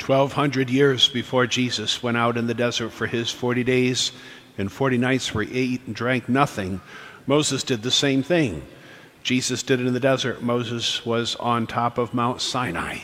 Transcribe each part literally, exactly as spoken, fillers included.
twelve hundred years before Jesus went out in the desert for his forty days and forty nights where he ate and drank nothing, Moses did the same thing. Jesus did it in the desert. Moses was on top of Mount Sinai.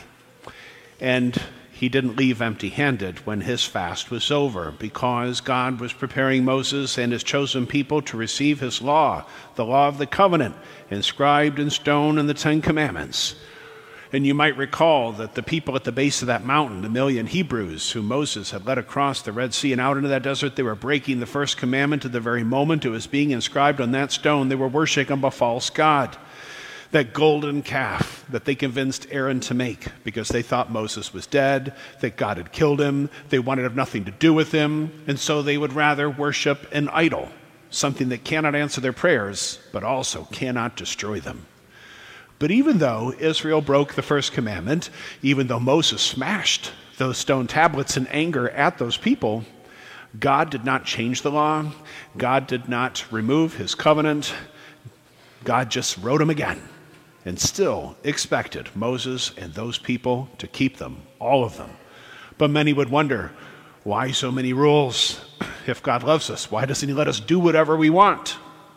And he didn't leave empty-handed when his fast was over, because God was preparing Moses and his chosen people to receive his law, the law of the covenant, inscribed in stone in the Ten Commandments. And you might recall that the people at the base of that mountain, the million Hebrews who Moses had led across the Red Sea and out into that desert, they were breaking the first commandment at the very moment it was being inscribed on that stone. They were worshiping a false god, that golden calf that they convinced Aaron to make because they thought Moses was dead, that God had killed him, they wanted to have nothing to do with him, and so they would rather worship an idol, something that cannot answer their prayers, but also cannot destroy them. But even though Israel broke the first commandment, even though Moses smashed those stone tablets in anger at those people, God did not change the law. God did not remove his covenant. God just wrote them again and still expected Moses and those people to keep them, all of them. But many would wonder, why so many rules? If God loves us, why doesn't he let us do whatever we want?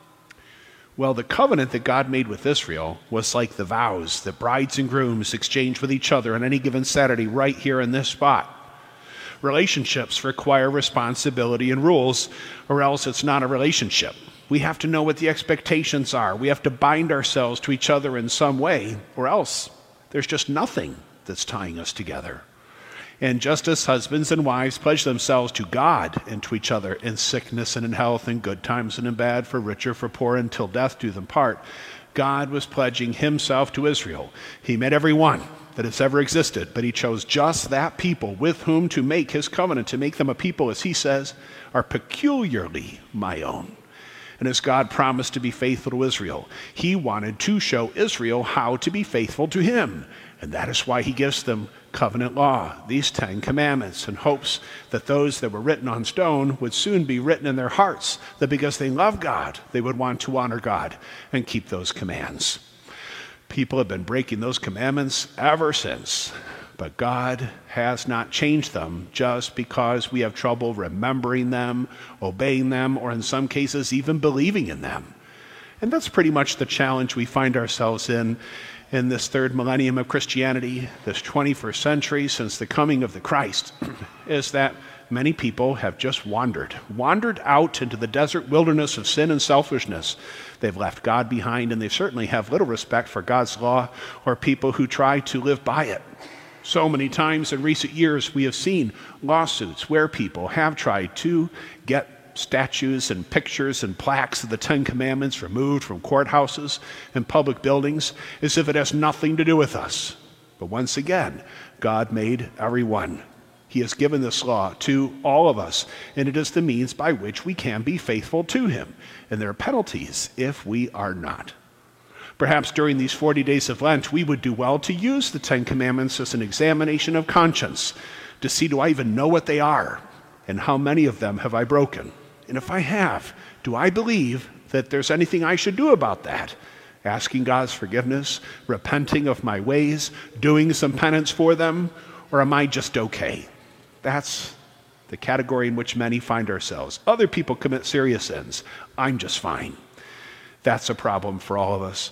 Well, the covenant that God made with Israel was like the vows that brides and grooms exchange with each other on any given Saturday right here in this spot. Relationships require responsibility and rules, or else it's not a relationship. We have to know what the expectations are. We have to bind ourselves to each other in some way, or else there's just nothing that's tying us together. And just as husbands and wives pledge themselves to God and to each other in sickness and in health, in good times and in bad, for rich or for poor, until death do them part, God was pledging himself to Israel. He met every one that has ever existed, but he chose just that people with whom to make his covenant, to make them a people, as he says, are peculiarly my own. And as God promised to be faithful to Israel, he wanted to show Israel how to be faithful to him. And that is why he gives them covenant law, these Ten Commandments, in hopes that those that were written on stone would soon be written in their hearts, that because they love God, they would want to honor God and keep those commands. People have been breaking those commandments ever since, but God has not changed them just because we have trouble remembering them, obeying them, or in some cases even believing in them. And that's pretty much the challenge we find ourselves in in this third millennium of Christianity, this twenty-first century since the coming of the Christ, is that many people have just wandered, wandered out into the desert wilderness of sin and selfishness. They've left God behind, and they certainly have little respect for God's law or people who try to live by it. So many times in recent years, we have seen lawsuits where people have tried to get statues and pictures and plaques of the Ten Commandments removed from courthouses and public buildings as if it has nothing to do with us. But once again, God made everyone. He has given this law to all of us, and it is the means by which we can be faithful to him. And there are penalties if we are not. Perhaps during these forty days of Lent, we would do well to use the Ten Commandments as an examination of conscience to see, do I even know what they are? And how many of them have I broken? And if I have, do I believe that there's anything I should do about that? Asking God's forgiveness, repenting of my ways, doing some penance for them, or am I just okay? That's the category in which many find ourselves. Other people commit serious sins. I'm just fine. That's a problem for all of us.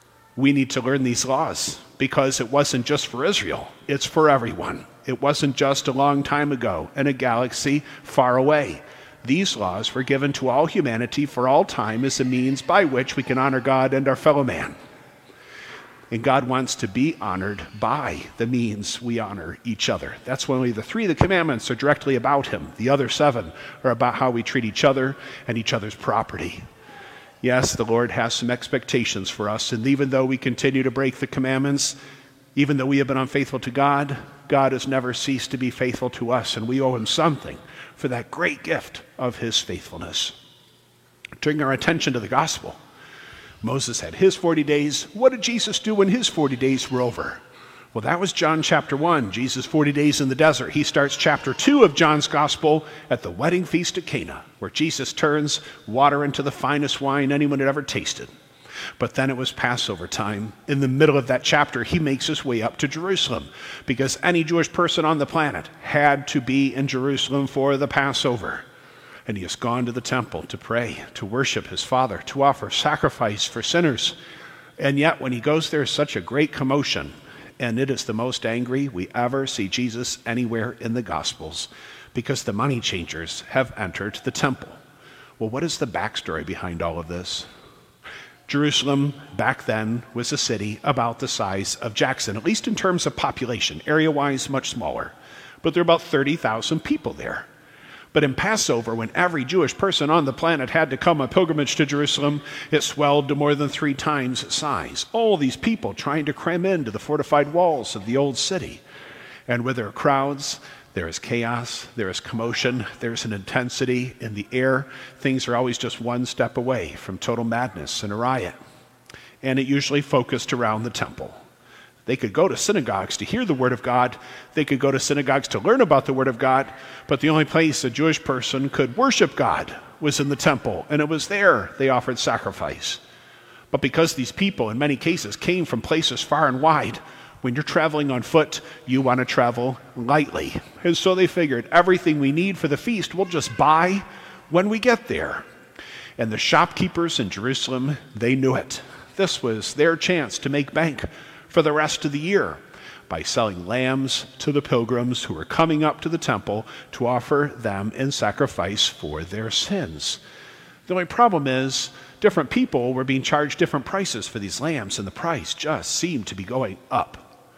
We need to learn these laws because it wasn't just for Israel. It's for everyone. It wasn't just a long time ago in a galaxy far away. These laws were given to all humanity for all time as a means by which we can honor God and our fellow man. And God wants to be honored by the means we honor each other. That's why only the three of the commandments are directly about him. The other seven are about how we treat each other and each other's property. Yes, the Lord has some expectations for us, and even though we continue to break the commandments, even though we have been unfaithful to God, God has never ceased to be faithful to us, and we owe him something for that great gift of his faithfulness. Turning our attention to the gospel, Moses had his forty days. What did Jesus do when his forty days were over? Well, that was John chapter one, Jesus' forty days in the desert. He starts chapter two of John's gospel at the wedding feast at Cana, where Jesus turns water into the finest wine anyone had ever tasted. But then it was Passover time. In the middle of that chapter, he makes his way up to Jerusalem because any Jewish person on the planet had to be in Jerusalem for the Passover. And he has gone to the temple to pray, to worship his Father, to offer sacrifice for sinners. And yet when he goes there, such a great commotion, and it is the most angry we ever see Jesus anywhere in the Gospels, because the money changers have entered the temple. Well, what is the backstory behind all of this? Jerusalem back then was a city about the size of Jackson, at least in terms of population, area-wise much smaller. But there are about thirty thousand people there. But in Passover, when every Jewish person on the planet had to come on pilgrimage to Jerusalem, it swelled to more than three times its size. All these people trying to cram into the fortified walls of the old city. And where there are crowds, there is chaos, there is commotion, there's an intensity in the air. Things are always just one step away from total madness and a riot. And it usually focused around the temple. They could go to synagogues to hear the Word of God. They could go to synagogues to learn about the Word of God. But the only place a Jewish person could worship God was in the temple. And it was there they offered sacrifice. But because these people, in many cases, came from places far and wide, when you're traveling on foot, you want to travel lightly. And so they figured everything we need for the feast we'll just buy when we get there. And the shopkeepers in Jerusalem, they knew it. This was their chance to make bank for the rest of the year by selling lambs to the pilgrims who were coming up to the temple to offer them in sacrifice for their sins. The only problem is different people were being charged different prices for these lambs, and the price just seemed to be going up.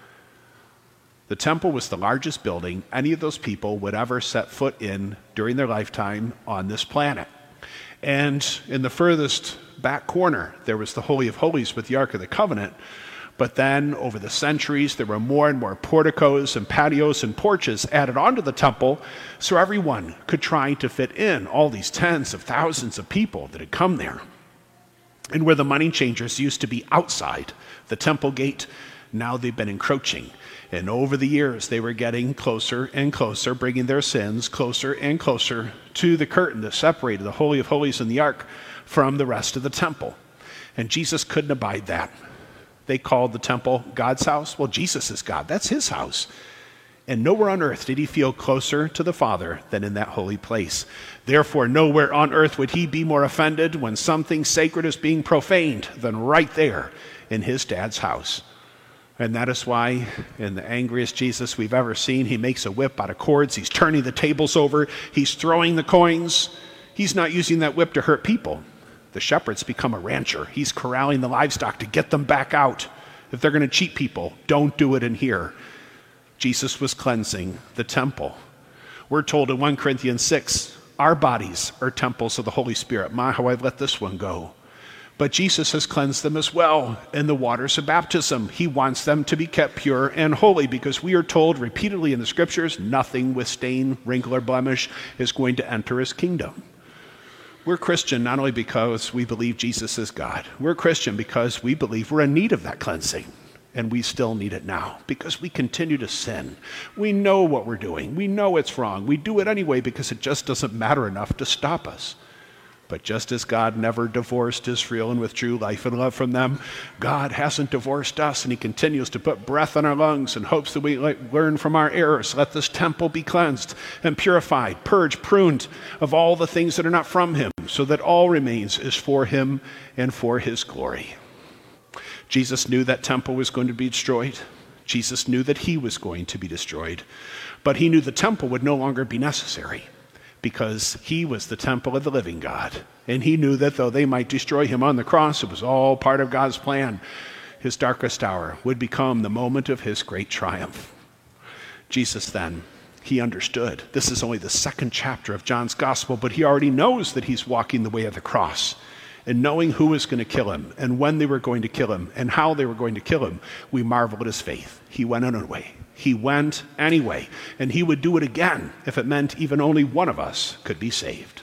The temple was the largest building any of those people would ever set foot in during their lifetime on this planet. And in the furthest back corner, there was the Holy of Holies with the Ark of the Covenant. But then, over the centuries, there were more and more porticos and patios and porches added onto the temple so everyone could try to fit in all these tens of thousands of people that had come there. And where the money changers used to be outside the temple gate, now they've been encroaching. And over the years, they were getting closer and closer, bringing their sins closer and closer to the curtain that separated the Holy of Holies and the Ark from the rest of the temple. And Jesus couldn't abide that. They called the temple God's house. Well, Jesus is God. That's his house. And nowhere on earth did he feel closer to the Father than in that holy place. Therefore, nowhere on earth would he be more offended when something sacred is being profaned than right there in his dad's house. And that is why, in the angriest Jesus we've ever seen, he makes a whip out of cords. He's turning the tables over. He's throwing the coins. He's not using that whip to hurt people. The shepherd's become a rancher. He's corralling the livestock to get them back out. If they're going to cheat people, don't do it in here. Jesus was cleansing the temple. We're told in First Corinthians six, our bodies are temples of the Holy Spirit. My, how I've let this one go. But Jesus has cleansed them as well in the waters of baptism. He wants them to be kept pure and holy because we are told repeatedly in the scriptures, nothing with stain, wrinkle, or blemish is going to enter his kingdom. We're Christian not only because we believe Jesus is God. We're Christian because we believe we're in need of that cleansing. And we still need it now because we continue to sin. We know what we're doing. We know it's wrong. We do it anyway because it just doesn't matter enough to stop us. But just as God never divorced Israel and withdrew life and love from them, God hasn't divorced us, and he continues to put breath in our lungs in hopes that we learn from our errors. Let this temple be cleansed and purified, purged, pruned of all the things that are not from him, so that all remains is for him and for his glory. Jesus knew that temple was going to be destroyed. Jesus knew that he was going to be destroyed. But he knew the temple would no longer be necessary, because he was the temple of the living God. And he knew that though they might destroy him on the cross, it was all part of God's plan. His darkest hour would become the moment of his great triumph. Jesus then, he understood. This is only the second chapter of John's gospel, but he already knows that he's walking the way of the cross. And knowing who was going to kill him, and when they were going to kill him, and how they were going to kill him, we marvel at his faith. He went on his way. He went anyway, and he would do it again if it meant even only one of us could be saved.